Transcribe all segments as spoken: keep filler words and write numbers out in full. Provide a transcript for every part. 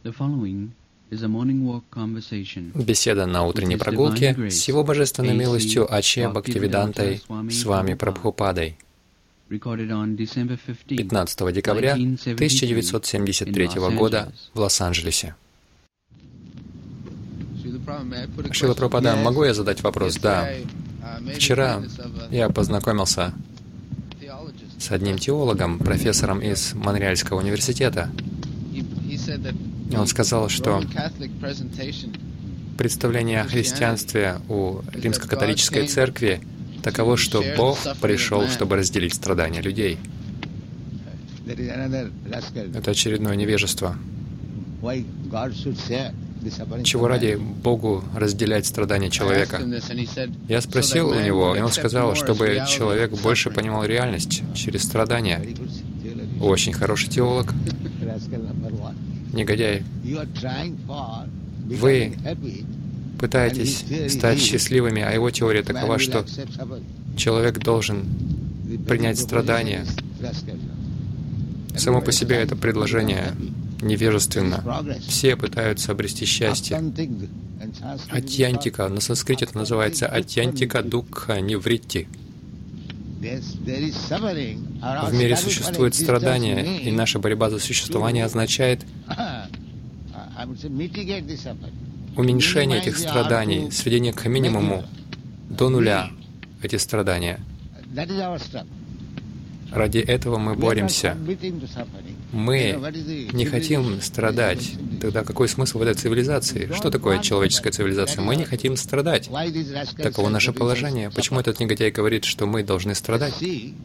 Беседа на утренней прогулке с Его Божественной милостью Аче Бхактивидантой с вами Прабхупадой. пятнадцатого декабря тысяча девятьсот семьдесят третьего года в Лос-Анджелесе. Шрила Прабхупада, могу я задать вопрос? Да. Вчера я познакомился с одним теологом, профессором из Монреальского университета. И он сказал, что представление о христианстве у Римско-католической церкви таково, что Бог пришел, чтобы разделить страдания людей. Это очередное невежество. Чего ради Богу разделять страдания человека? Я спросил у него, и он сказал, чтобы человек больше понимал реальность через страдания. Очень хороший теолог. Негодяй. Вы пытаетесь стать счастливыми, а его теория такова, что человек должен принять страдания. Само по себе это предложение невежественно. Все пытаются обрести счастье. Атьянтика, на санскрите это называется атьянтика дукха нивритти. В мире существует страдание, и наша борьба за существование означает уменьшение этих страданий, сведение к минимуму, до нуля эти страдания. Ради этого мы боремся. Мы не хотим страдать. Тогда какой смысл в этой цивилизации? Что такое человеческая цивилизация? Мы не хотим страдать. Таково наше положение. Почему этот негодяй говорит, что мы должны страдать?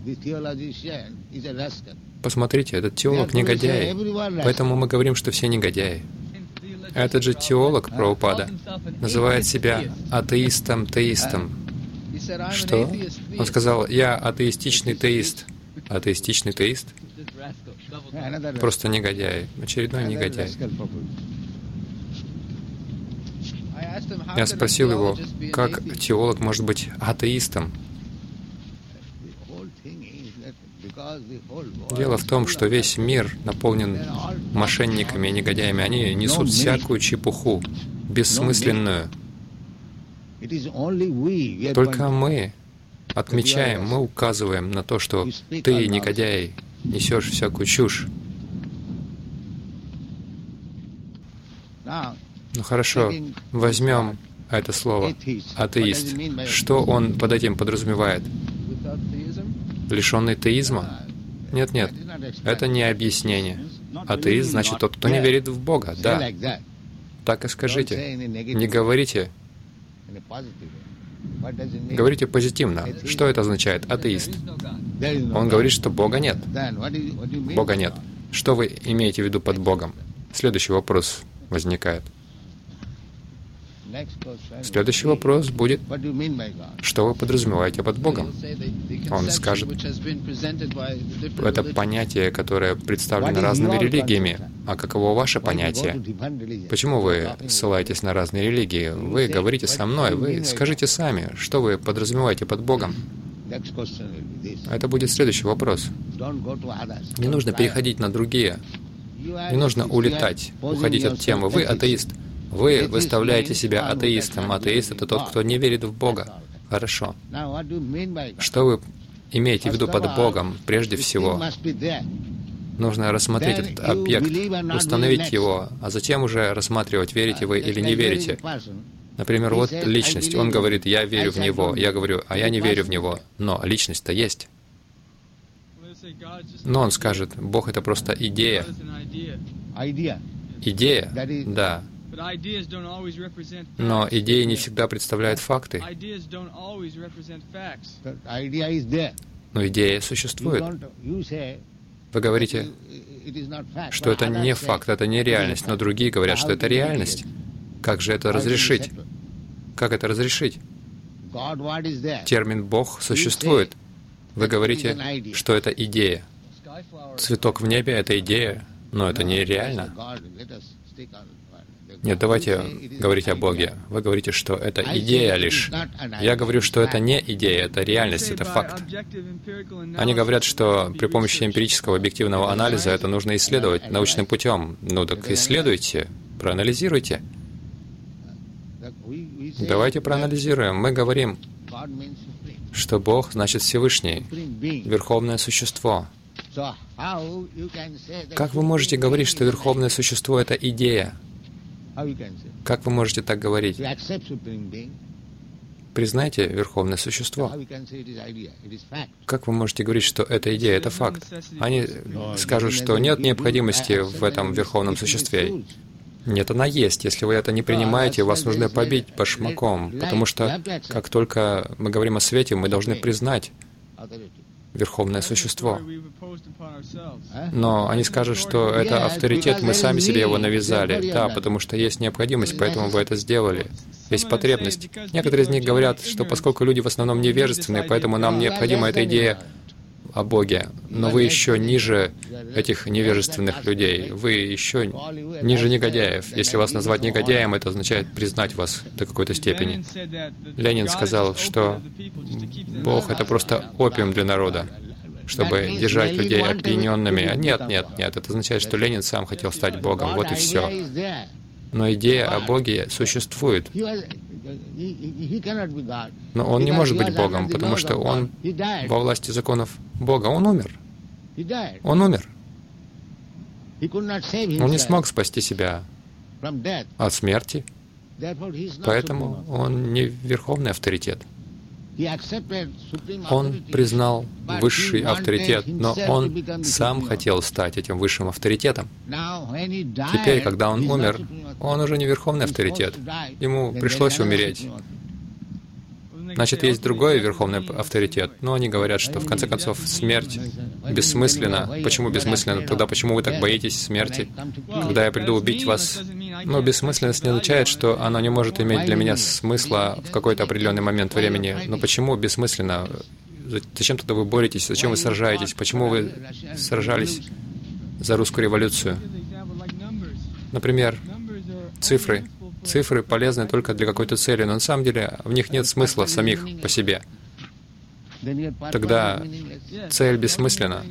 Посмотрите, этот теолог негодяй. Поэтому мы говорим, что все негодяи. А этот же теолог Прабхупада называет себя атеистом-теистом. Что? Он сказал, я атеистичный теист. Атеистичный теист? Просто негодяй. Очередной негодяй. Я спросил его, как теолог может быть атеистом? Дело в том, что весь мир наполнен мошенниками и негодяями. Они несут всякую чепуху, бессмысленную. Только мы отмечаем, мы указываем на то, что ты, негодяй, несешь всякую чушь. Ну хорошо, возьмем это слово «атеист». Что он под этим подразумевает? Лишенный теизма? Нет, нет, это не объяснение. Атеист значит тот, кто не верит в Бога, да. Так и скажите. Не говорите. Говорите позитивно. Что это означает? Атеист. Он говорит, что Бога нет. Бога нет. Что вы имеете в виду под Богом? Следующий вопрос возникает. Следующий вопрос будет, что вы подразумеваете под Богом? Он скажет, это понятие, которое представлено разными религиями. А каково ваше понятие? Почему вы ссылаетесь на разные религии? Вы говорите со мной, вы скажите сами, что вы подразумеваете под Богом? Это будет следующий вопрос. Не нужно переходить на другие. Не нужно улетать, уходить от темы. Вы атеист. Вы выставляете себя атеистом. Атеист — это тот, кто не верит в Бога. Хорошо. Что вы имеете в виду под Богом? Прежде всего, нужно рассмотреть этот объект, установить его, а затем уже рассматривать, верите вы или не верите. Например, вот личность. Он говорит, я верю в него. Я говорю, а я не верю в него. Но личность-то есть. Но он скажет, Бог — это просто идея. Идея? Да. Но идеи не всегда представляют факты. Но идея существует. Вы говорите, что это не факт, это не реальность, но другие говорят, что это реальность. Как же это разрешить? Как это разрешить? Термин «Бог» существует. Вы говорите, что это идея. Цветок в небе — это идея. Но это нереально. Нет, давайте говорить о Боге. Вы говорите, что это идея лишь. Я говорю, что это не идея, это реальность, это факт. Они говорят, что при помощи эмпирического объективного анализа это нужно исследовать научным путем. Ну так исследуйте, проанализируйте. Давайте проанализируем. Мы говорим, что Бог значит Всевышний, Верховное Существо. Как вы можете говорить, что Верховное Существо — это идея? Как вы можете так говорить? Признайте Верховное Существо. Как вы можете говорить, что это идея, это факт? Они скажут, что нет необходимости в этом Верховном Существе. Нет, она есть. Если вы это не принимаете, вас нужно побить башмаком, потому что как только мы говорим о свете, мы должны признать Верховное Существо. Но они скажут, что это авторитет, мы сами себе его навязали. Да, потому что есть необходимость, поэтому вы это сделали. Есть потребность. Некоторые из них говорят, что поскольку люди в основном невежественные, поэтому нам необходима эта идея о Боге. Но вы еще ниже этих невежественных людей. Вы еще ниже негодяев. Если вас назвать негодяем, это означает признать вас до какой-то степени. Ленин сказал, что Бог — это просто опиум для народа, чтобы держать людей опьяненными. Нет, нет, нет. Это означает, что Ленин сам хотел стать Богом. Вот и все. Но идея о Боге существует. Но он не может быть Богом, потому что он во власти законов Бога. Он умер. Он умер. Он не смог спасти себя от смерти, поэтому он не верховный авторитет. Он признал высший авторитет, но он сам хотел стать этим высшим авторитетом. Теперь, когда он умер, он уже не верховный авторитет. Ему пришлось умереть. Значит, есть другой верховный авторитет. Но они говорят, что в конце концов смерть бессмысленна. Почему бессмысленна? Тогда почему вы так боитесь смерти? Когда я приду убить вас? Но бессмысленность не означает, что она не может иметь для меня смысла в какой-то определенный момент времени. Но почему бессмысленно? Зачем тогда вы боретесь? Зачем вы сражаетесь? Почему вы сражались за русскую революцию? Например, цифры. Цифры полезны только для какой-то цели, но на самом деле в них нет смысла самих по себе. Тогда цель бессмысленна.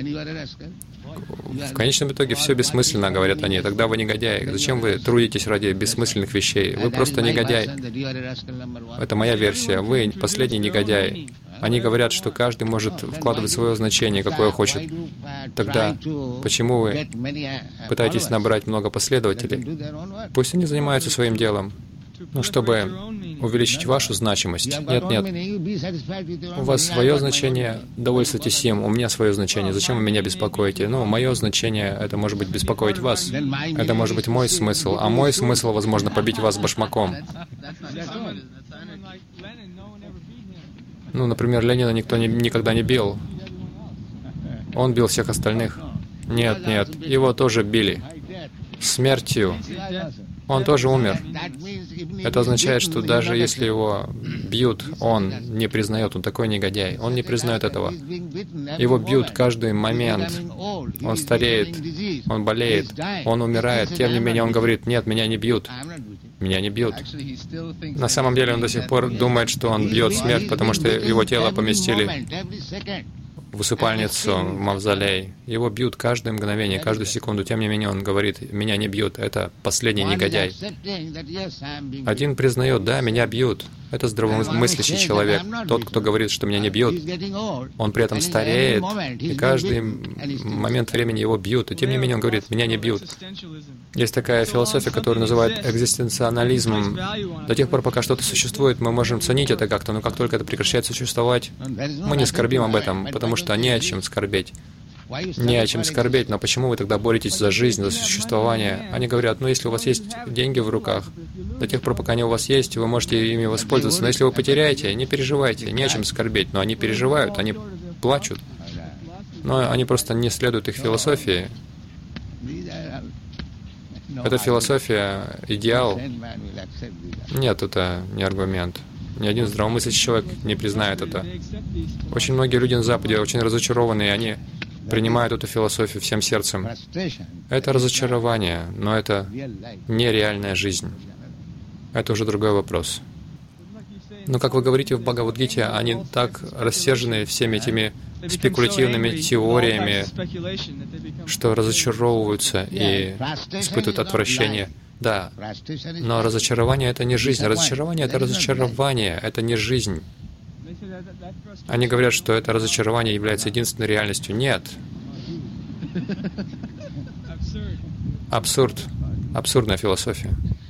В конечном итоге все бессмысленно, говорят они. Тогда вы негодяи. Зачем вы трудитесь ради бессмысленных вещей? Вы просто негодяй. Это моя версия. Вы последний негодяй. Они говорят, что каждый может вкладывать свое значение, какое хочет. Тогда почему вы пытаетесь набрать много последователей? Пусть они занимаются своим делом. Ну, чтобы увеличить вашу значимость. Нет, нет. У вас свое значение, довольствуйтесь им. У меня свое значение. Зачем вы меня беспокоите? Ну, мое значение — это может быть беспокоить вас. Это может быть мой смысл. А мой смысл, возможно, побить вас башмаком. Ну, например, Ленина никто не, никогда не бил. Он бил всех остальных. Нет, нет, его тоже били. Смертью. Он тоже умер. Это означает, что даже если его бьют, он не признает, он такой негодяй. Он не признает этого. Его бьют каждый момент. Он стареет, он болеет, он умирает. Тем не менее, он говорит: нет, меня не бьют. Меня не бьют. На самом деле он до сих пор думает, что он бьет смерть, потому что его тело поместили в усыпальницу, в мавзолей. Его бьют каждое мгновение, каждую секунду. Тем не менее, он говорит: меня не бьют. Это последний негодяй. Один признает: да, меня бьют. Это здравомыслящий человек. Тот, кто говорит, что меня не бьют, он при этом стареет, и каждый момент времени его бьют. И тем не менее он говорит: меня не бьют. Есть такая философия, которую называют экзистенциализмом. До тех пор, пока что-то существует, мы можем ценить это как-то, но как только это прекращает существовать, мы не скорбим об этом, потому что не о чем скорбеть. Не о чем скорбеть, но почему вы тогда боретесь за жизнь, за существование? Они говорят: ну, если у вас есть деньги в руках, до тех пор, пока они у вас есть, вы можете ими воспользоваться. Но если вы потеряете, не переживайте, не о чем скорбеть. Но они переживают, они плачут. Но они просто не следуют их философии. Эта философия — идеал. Нет, это не аргумент. Ни один здравомыслящий человек не признает это. Очень многие люди на Западе очень разочарованы, и они принимают эту философию всем сердцем. Это разочарование, но это не реальная жизнь. Это уже другой вопрос. Но, как вы говорите в Бхагавад-гите, они так рассержены всеми этими спекулятивными теориями, что разочаровываются и испытывают отвращение. Да, но разочарование — это не жизнь. Разочарование — это разочарование, это не жизнь. Они говорят, что это разочарование является единственной реальностью. Нет. Абсурд. Абсурдная философия.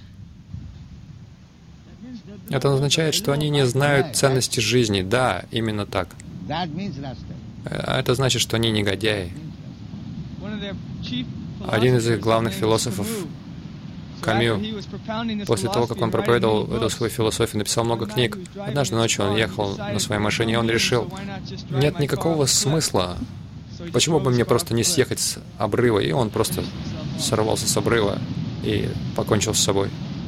Это означает, что они не знают ценности жизни. Да, именно так. Это значит, что они негодяи. Один из их главных философов, Камю, после того, как он проповедовал эту свою философию, написал много книг. Однажды ночью он ехал на своей машине, и он решил, нет никакого смысла. Почему бы мне просто не съехать с обрыва? И он просто сорвался с обрыва и покончил с собой.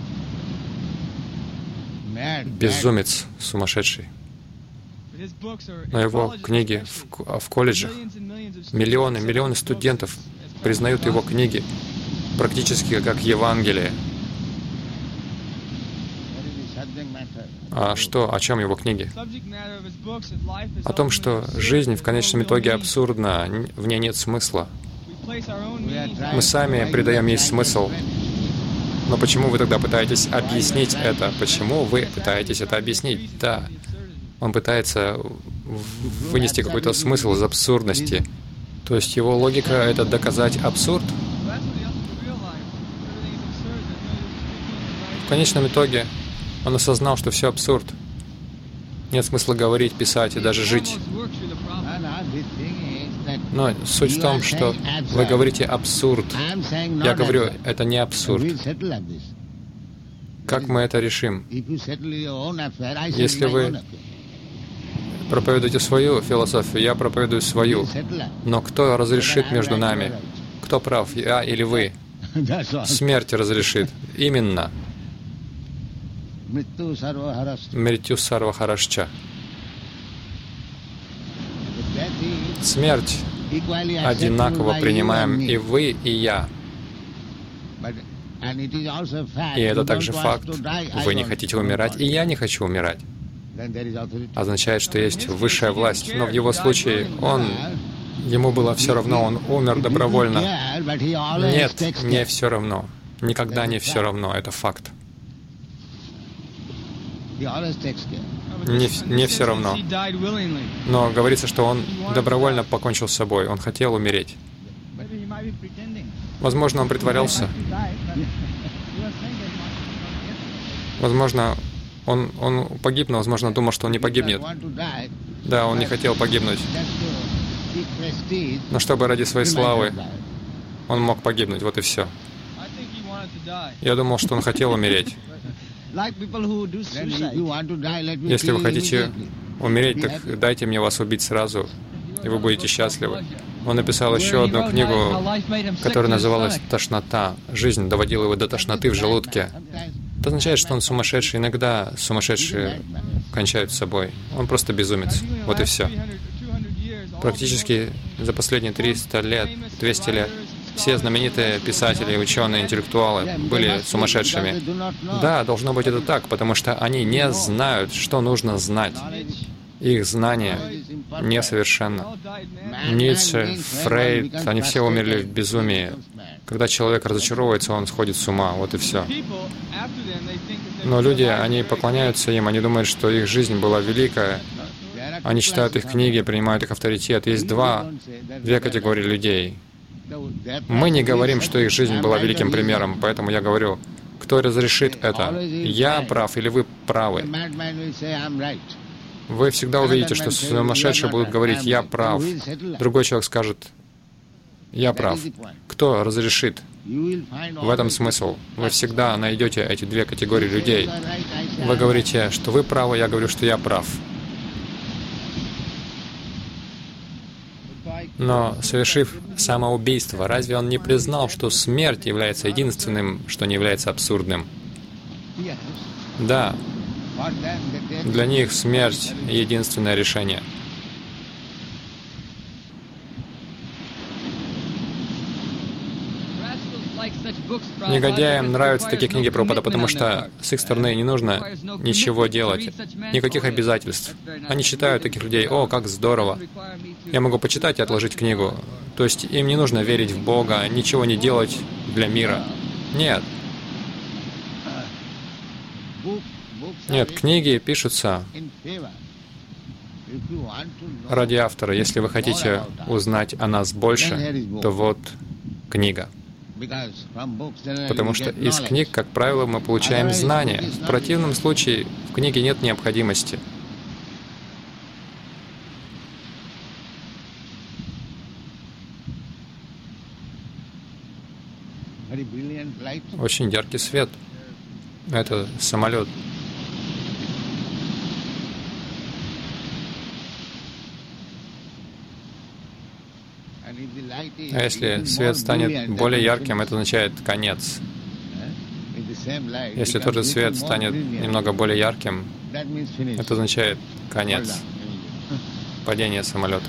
Безумец, сумасшедший. Но его книги в, в колледжах, миллионы, миллионы студентов признают его книги практически как Евангелие. А что, о чем его книги? О том, что жизнь в конечном итоге абсурдна, в ней нет смысла. Мы сами придаем ей смысл. Но почему вы тогда пытаетесь объяснить это? Почему вы пытаетесь это объяснить? Да, он пытается вынести какой-то смысл из абсурдности. То есть его логика — это доказать абсурд. В конечном итоге он осознал, что все абсурд. Нет смысла говорить, писать и даже жить. Но суть в том, что вы говорите абсурд. Я говорю, это не абсурд. Как мы это решим? Если вы проповедуете свою философию, я проповедую свою. Но кто разрешит между нами? Кто прав, я или вы? Смерть разрешит. Именно. Мритю сарвахарашча. Смерть одинаково принимаем и вы, и я. И это также факт. Вы не хотите умирать, и я не хочу умирать. Означает, что есть высшая власть. Но в его случае он, ему было все равно, он умер добровольно. Нет, не все равно. Никогда не все равно, это факт. Не, не все равно. Но говорится, что он добровольно покончил с собой. Он хотел умереть. Возможно, он притворялся. Возможно, он, он погиб, но, возможно, думал, что он не погибнет. Да, он не хотел погибнуть. Но чтобы ради своей славы он мог погибнуть. Вот и все. Я думал, что он хотел умереть. Если вы хотите умереть, так дайте мне вас убить сразу, и вы будете счастливы. Он написал еще одну книгу, которая называлась «Тошнота». Жизнь доводила его до тошноты в желудке. Это означает, что он сумасшедший. Иногда сумасшедшие кончают с собой. Он просто безумец. Вот и все. Практически за последние триста лет, двести лет, все знаменитые писатели, ученые, интеллектуалы были сумасшедшими. Да, должно быть это так, потому что они не знают, что нужно знать. Их знание несовершенно. Ницше, Фрейд, они все умерли в безумии. Когда человек разочаровывается, он сходит с ума, вот и все. Но люди, они поклоняются им, они думают, что их жизнь была великая. Они читают их книги, принимают их авторитет. Есть два, две категории людей. Мы не говорим, что их жизнь была великим примером, поэтому я говорю, кто разрешит это? Я прав или вы правы? Вы всегда увидите, что сумасшедшие будут говорить «я прав». Другой человек скажет «я прав». Кто разрешит? В этом смысл. Вы всегда найдете эти две категории людей. Вы говорите, что вы правы, я говорю, что я прав. Но, совершив самоубийство, разве он не признал, что смерть является единственным, что не является абсурдным? Да. Для них смерть — единственное решение. Негодяям нравятся такие книги Прабхупада, потому что с их стороны не нужно ничего делать, никаких обязательств. Они считают таких людей: «О, как здорово! Я могу почитать и отложить книгу». То есть им не нужно верить в Бога, ничего не делать для мира. Нет. Нет, книги пишутся ради автора. Если вы хотите узнать о нас больше, то вот книга. Потому что из книг, как правило, мы получаем знания. В противном случае в книге нет необходимости. Очень яркий свет. Это самолет. А если свет станет более ярким, это означает конец. Если тот же свет станет немного более ярким, это означает конец, падение самолета.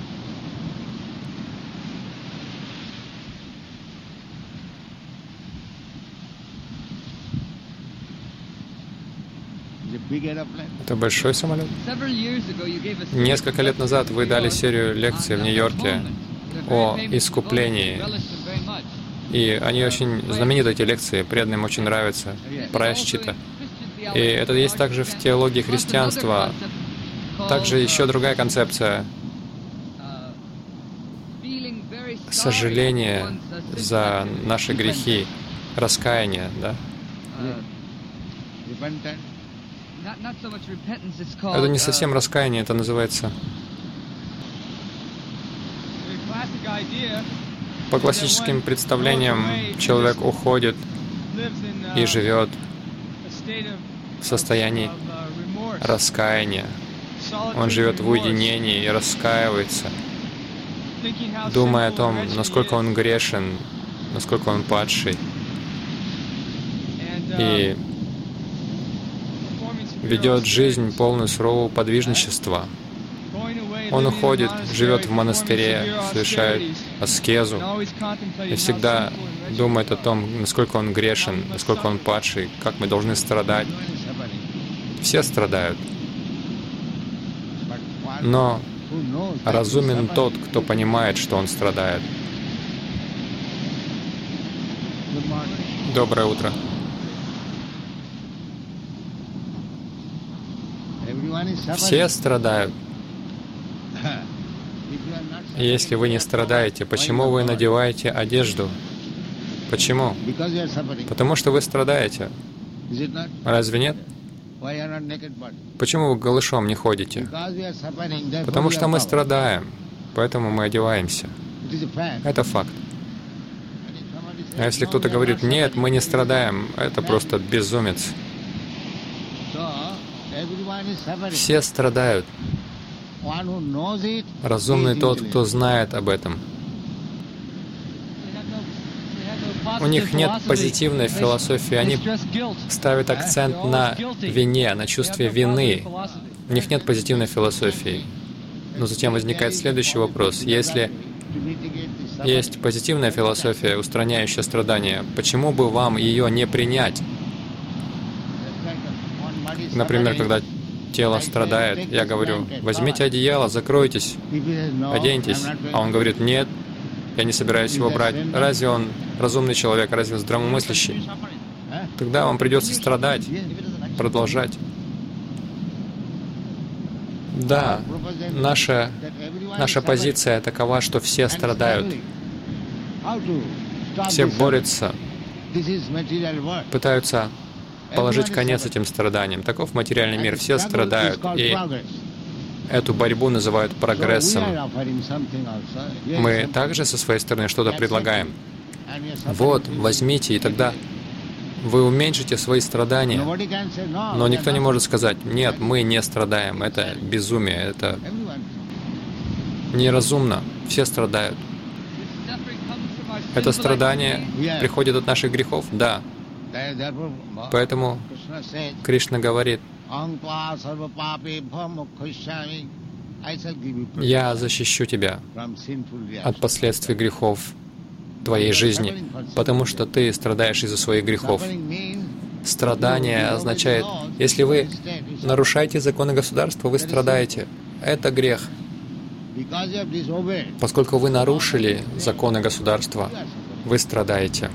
Это большой самолет. Несколько лет назад вы дали серию лекций в Нью-Йорке о искуплении. И они очень знамениты, эти лекции, преданным очень нравятся, праяшчита. И это есть также в теологии христианства. Также еще другая концепция. Сожаление за наши грехи, раскаяние, да? Это не совсем раскаяние, это называется... По классическим представлениям, человек уходит и живет в состоянии раскаяния. Он живет в уединении и раскаивается, думая о том, насколько он грешен, насколько он падший. И ведет жизнь полную сурового подвижничества. Он уходит, живет в монастыре, совершает аскезу и всегда думает о том, насколько он грешен, насколько он падший, как мы должны страдать. Все страдают. Но разумен тот, кто понимает, что он страдает. Доброе утро. Все страдают. Если вы не страдаете, почему вы надеваете одежду? Почему? Потому что вы страдаете. Разве нет? Почему вы голышом не ходите? Потому что мы страдаем, поэтому мы одеваемся. Это факт. А если кто-то говорит: «Нет, мы не страдаем», это просто безумец. Все страдают. Разумный тот, кто знает об этом. У них нет позитивной философии, они ставят акцент на вине, на чувстве вины. У них нет позитивной философии. Но затем возникает следующий вопрос. Если есть позитивная философия, устраняющая страдания, почему бы вам ее не принять? Например, когда тело страдает, я говорю: возьмите одеяло, закройтесь, оденьтесь. А он говорит: нет, я не собираюсь его брать. Разве он разумный человек, разве он здравомыслящий? Тогда вам придется страдать, продолжать. Да, наша, наша позиция такова, что все страдают. Все борются, пытаются положить конец этим страданиям. Таков материальный мир. Все страдают. И эту борьбу называют прогрессом. Мы также со своей стороны что-то предлагаем. Вот, возьмите, и тогда вы уменьшите свои страдания. Но никто не может сказать: нет, мы не страдаем. Это безумие, это неразумно. Все страдают. Это страдание приходит от наших грехов? Да. Поэтому Кришна говорит: «Я защищу тебя от последствий грехов твоей жизни, потому что ты страдаешь из-за своих грехов. Страдание означает, если вы нарушаете законы государства, вы страдаете. Это грех. Поскольку вы нарушили законы государства, вы страдаете.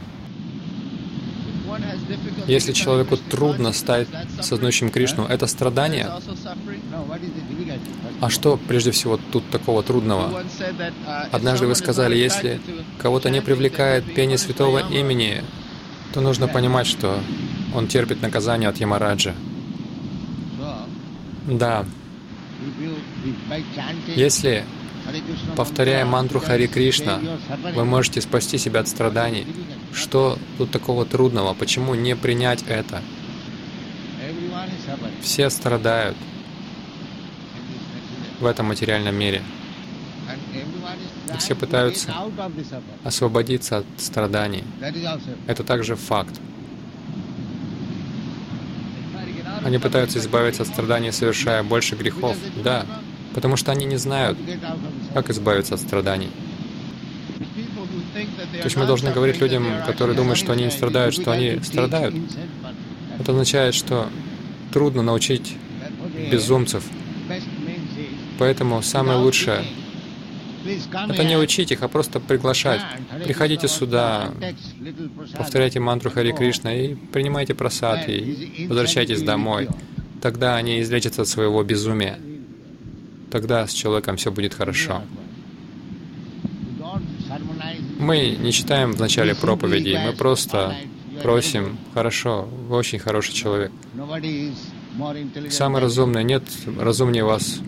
Если человеку трудно стать сознающим Кришну, это страдание. А что, прежде всего, тут такого трудного? Однажды вы сказали, если кого-то не привлекает пение святого имени, то нужно понимать, что он терпит наказание от Ямараджа. Да. Если, повторяя мантру Хари Кришна, вы можете спасти себя от страданий, что тут такого трудного? Почему не принять это? Все страдают в этом материальном мире. И все пытаются освободиться от страданий. Это также факт. Они пытаются избавиться от страданий, совершая больше грехов. Да, потому что они не знают, как избавиться от страданий. То есть мы должны говорить людям, которые думают, что они не страдают, что они страдают. Это означает, что трудно научить безумцев. Поэтому самое лучшее — это не учить их, а просто приглашать. Приходите сюда, повторяйте мантру Хари Кришна и принимайте прасад, и возвращайтесь домой. Тогда они излечатся от своего безумия. Тогда с человеком все будет хорошо. Мы не читаем в начале проповеди, мы просто просим: хорошо, вы очень хороший человек. Самый разумный, нет разумнее вас.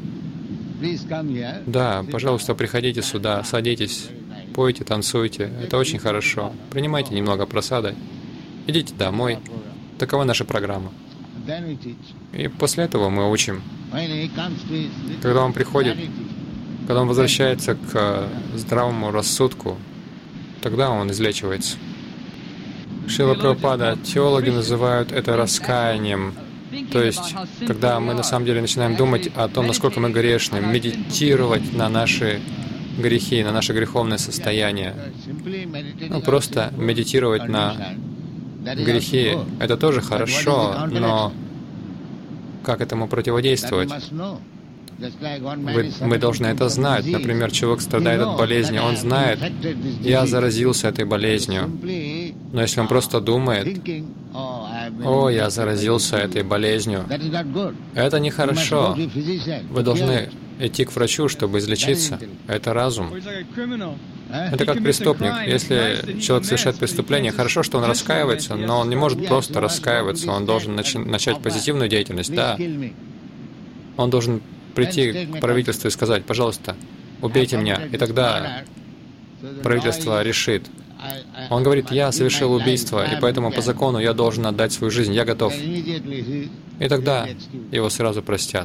Да, пожалуйста, приходите сюда, садитесь, пойте, танцуйте. Это очень хорошо. Принимайте немного прасады. Идите домой. Такова наша программа. И после этого мы учим. Когда он приходит, когда он возвращается к здравому рассудку, тогда он излечивается. Шрила Прабхупада, теологи называют это раскаянием. То есть, когда мы на самом деле начинаем думать о том, насколько мы грешны, медитировать на наши грехи, на наше греховное состояние. Ну, просто медитировать на грехи — это тоже хорошо, но как этому противодействовать? Вы, мы должны это знать. Например, человек страдает от болезни, он знает: я заразился этой болезнью. Но если он просто думает: о, я заразился этой болезнью, это нехорошо. Вы должны идти к врачу, чтобы излечиться. Это разум. Это как преступник. Если человек совершает преступление, хорошо, что он раскаивается, но он не может просто раскаиваться, он должен начи- начать позитивную деятельность. Да. Он должен прийти к правительству и сказать: пожалуйста, убейте меня. И тогда правительство решит. Он говорит: я совершил убийство, и поэтому по закону я должен отдать свою жизнь, я готов. И тогда его сразу простят.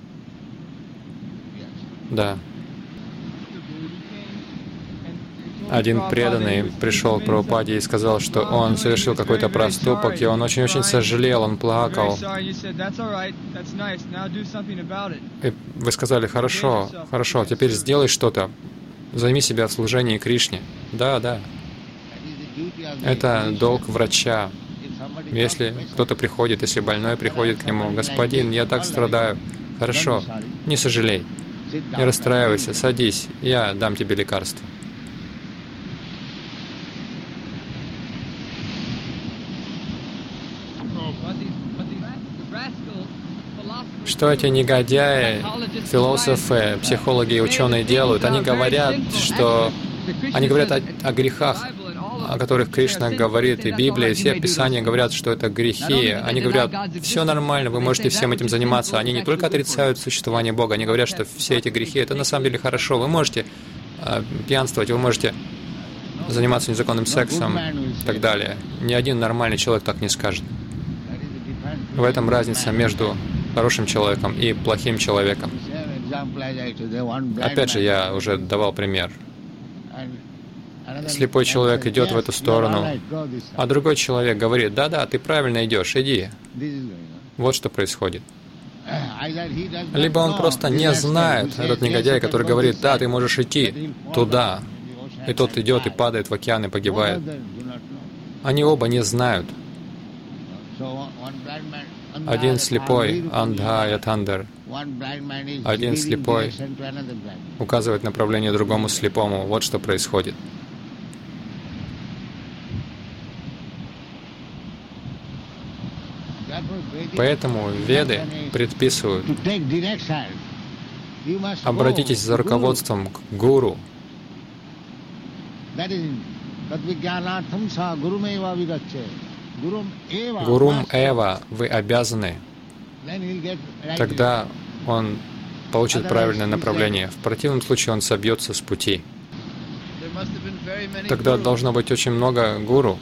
Да. Один преданный пришел к Прабхупаде и сказал, что он совершил какой-то проступок, и он очень-очень сожалел, он плакал. И вы сказали: хорошо, хорошо, теперь сделай что-то, займи себя в служении Кришне. Да, да. Это долг врача. Если кто-то приходит, если больной приходит к нему: господин, я так страдаю. Хорошо, не сожалей, не расстраивайся, садись, я дам тебе лекарство. Что эти негодяи, философы, психологи и ученые делают? Они говорят, что они говорят о, о грехах, о которых Кришна говорит, и Библия, и все Писания говорят, что это грехи. Они говорят: все нормально, вы можете всем этим заниматься. Они не только отрицают существование Бога, они говорят, что все эти грехи — это на самом деле хорошо. Вы можете э, пьянствовать, вы можете заниматься незаконным сексом и так далее. Ни один нормальный человек так не скажет. В этом разница между хорошим человеком и плохим человеком. Опять же, я уже давал пример. Слепой человек идет в эту сторону, а другой человек говорит: да-да, ты правильно идешь, иди. Вот что происходит. Либо он просто не знает, этот негодяй, который говорит: да, ты можешь идти туда. и тот идет и падает в океан и погибает. Они оба не знают. Один слепой, Андха Ятандер, один слепой указывает направление другому слепому. Вот что происходит. Поэтому Веды предписывают: обратитесь за руководством к Гуру. Гурум Эва вы обязаны. Тогда он получит правильное направление. В противном случае он собьется с пути. Тогда должно быть очень много гуру.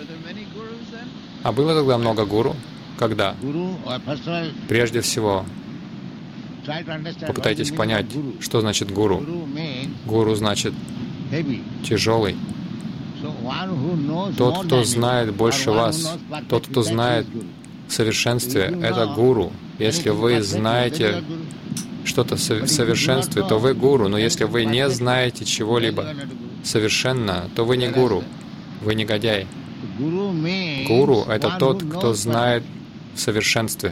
А было тогда много гуру? Когда? Прежде всего, попытайтесь понять, что значит гуру. Гуру значит тяжелый. Тот, кто знает больше вас, тот, кто знает в совершенстве, это гуру. Если вы знаете что-то в совершенстве, то вы гуру. Но если вы не знаете чего-либо совершенно, то вы не гуру. Вы негодяй. Гуру — это тот, кто знает в совершенстве.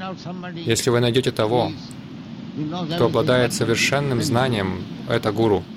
Если вы найдете того, кто обладает совершенным знанием, это гуру.